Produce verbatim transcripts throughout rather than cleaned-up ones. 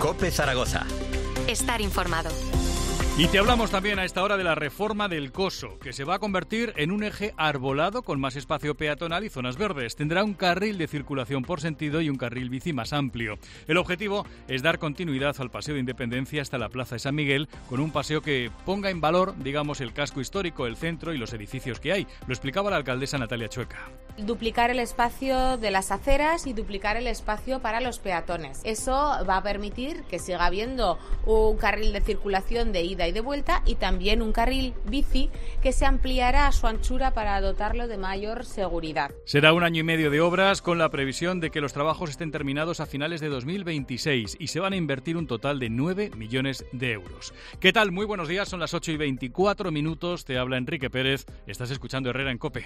COPE Zaragoza. Estar informado. Y te hablamos también a esta hora de la reforma del Coso, que se va a convertir en un eje arbolado con más espacio peatonal y zonas verdes. Tendrá un carril de circulación por sentido y un carril bici más amplio. El objetivo es dar continuidad al Paseo de Independencia hasta la Plaza de San Miguel, con un paseo que ponga en valor, digamos, el casco histórico, el centro y los edificios que hay. Lo explicaba la alcaldesa Natalia Chueca. Duplicar el espacio de las aceras y duplicar el espacio para los peatones. Eso va a permitir que siga habiendo un carril de circulación de ida y de vuelta y también un carril bici que se ampliará a su anchura para dotarlo de mayor seguridad. Será un año y medio de obras con la previsión de que los trabajos estén terminados a finales de dos mil veintiséis y se van a invertir un total de nueve millones de euros. ¿Qué tal? Muy buenos días, son las ocho y veinticuatro minutos, te habla Enrique Pérez, estás escuchando Herrera en COPE.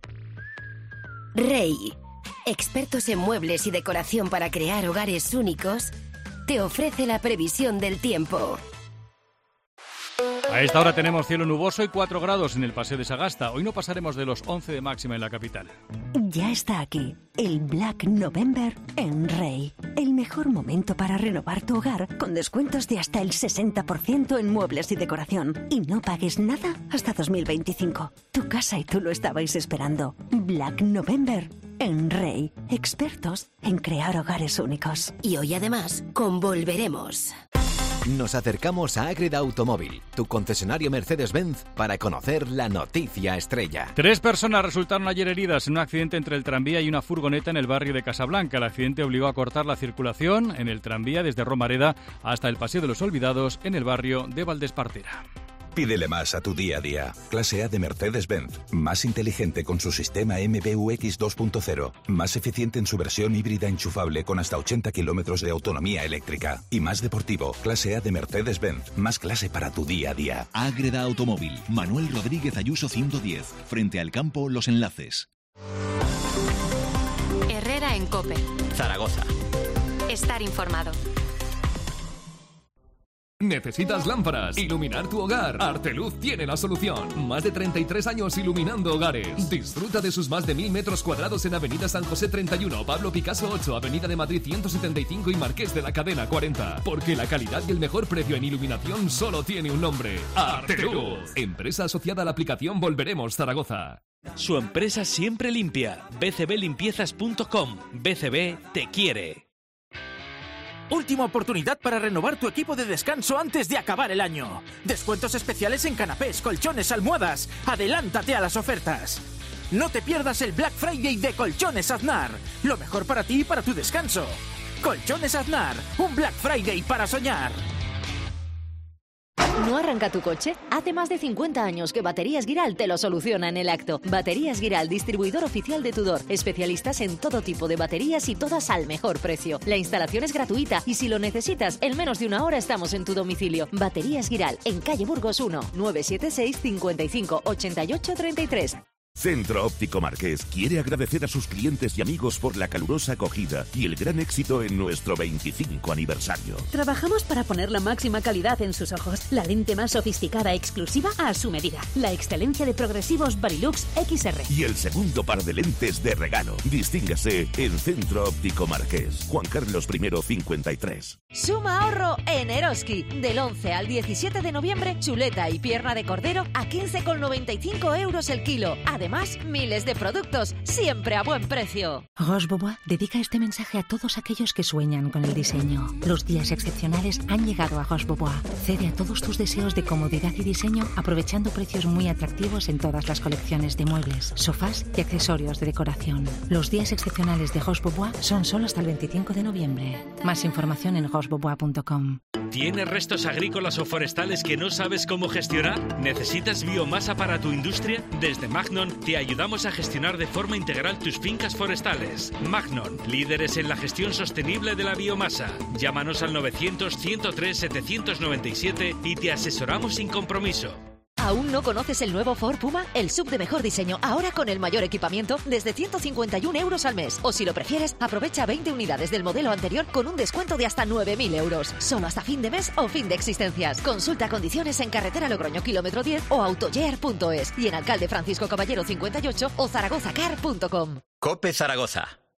Rey, expertos en muebles y decoración para crear hogares únicos, te ofrece la previsión del tiempo. A esta hora tenemos cielo nuboso y cuatro grados en el Paseo de Sagasta. Hoy no pasaremos de los once de máxima en la capital. Ya está aquí, el Black November en Rey. El mejor momento para renovar tu hogar con descuentos de hasta el sesenta por ciento en muebles y decoración. Y no pagues nada hasta dos mil veinticinco. Tu casa y tú lo estabais esperando. Black November en Rey. Expertos en crear hogares únicos. Y hoy además, con Volveremos. Nos acercamos a Ágreda Automóvil, tu concesionario Mercedes-Benz, para conocer la noticia estrella. Tres personas resultaron ayer heridas en un accidente entre el tranvía y una furgoneta en el barrio de Casablanca. El accidente obligó a cortar la circulación en el tranvía desde Romareda hasta el Paseo de los Olvidados en el barrio de Valdespartera. Pídele más a tu día a día. Clase A de Mercedes-Benz. Más inteligente con su sistema M B U X dos punto cero. Más eficiente en su versión híbrida enchufable con hasta ochenta kilómetros de autonomía eléctrica. Y más deportivo. Clase A de Mercedes-Benz. Más clase para tu día a día. Ágreda Automóvil. Manuel Rodríguez Ayuso ciento diez. Frente al campo Los Enlaces. Herrera en COPE. Zaragoza. Estar informado. ¿Necesitas lámparas? ¿Iluminar tu hogar? Arteluz tiene la solución. Más de treinta y tres años iluminando hogares. Disfruta de sus más de mil metros cuadrados en Avenida San José treinta y uno, Pablo Picasso ocho, Avenida de Madrid ciento setenta y cinco y Marqués de la Cadena cuarenta. Porque la calidad y el mejor precio en iluminación solo tiene un nombre. Arteluz. Empresa asociada a la aplicación Volveremos Zaragoza. Su empresa siempre limpia. b c b limpiezas punto com. B C B te quiere. Última oportunidad para renovar tu equipo de descanso antes de acabar el año. Descuentos especiales en canapés, colchones, almohadas. Adelántate a las ofertas. No te pierdas el Black Friday de Colchones Aznar. Lo mejor para ti y para tu descanso. Colchones Aznar, un Black Friday para soñar. ¿No arranca tu coche? Hace más de cincuenta años que Baterías Guiral te lo soluciona en el acto. Baterías Guiral, distribuidor oficial de Tudor. Especialistas en todo tipo de baterías y todas al mejor precio. La instalación es gratuita y si lo necesitas, en menos de una hora estamos en tu domicilio. Baterías Guiral, en calle Burgos uno, nueve siete seis, cincuenta y cinco, ochenta y ocho, treinta y tres. Centro Óptico Marqués quiere agradecer a sus clientes y amigos por la calurosa acogida y el gran éxito en nuestro veinticinco aniversario. Trabajamos para poner la máxima calidad en sus ojos, la lente más sofisticada e exclusiva a su medida, la excelencia de progresivos Varilux X R. Y el segundo par de lentes de regalo. Distíngase en Centro Óptico Marqués. Juan Carlos primero cincuenta y tres. Suma ahorro en Eroski. Del once al diecisiete de noviembre, chuleta y pierna de cordero a quince con noventa y cinco euros el kilo. Además, miles de productos, siempre a buen precio. Roche Bobois dedica este mensaje a todos aquellos que sueñan con el diseño. Los días excepcionales han llegado a Roche Bobois. Cede a todos tus deseos de comodidad y diseño, aprovechando precios muy atractivos en todas las colecciones de muebles, sofás y accesorios de decoración. Los días excepcionales de Roche Bobois son solo hasta el veinticinco de noviembre. Más información en roche bobois punto com. ¿Tienes restos agrícolas o forestales que no sabes cómo gestionar? ¿Necesitas biomasa para tu industria? Desde Magnon te ayudamos a gestionar de forma integral tus fincas forestales. Magnon, líderes en la gestión sostenible de la biomasa. Llámanos al novecientos, ciento tres, setecientos noventa y siete y te asesoramos sin compromiso. ¿Aún no conoces el nuevo Ford Puma? El S U V de mejor diseño, ahora con el mayor equipamiento, desde ciento cincuenta y un euros al mes. O si lo prefieres, aprovecha veinte unidades del modelo anterior con un descuento de hasta nueve mil euros. Solo hasta fin de mes o fin de existencias. Consulta condiciones en carretera Logroño kilómetro diez o autoyear punto es y en Alcalde Francisco Caballero cincuenta y ocho o zaragozacar punto com. COPE Zaragoza.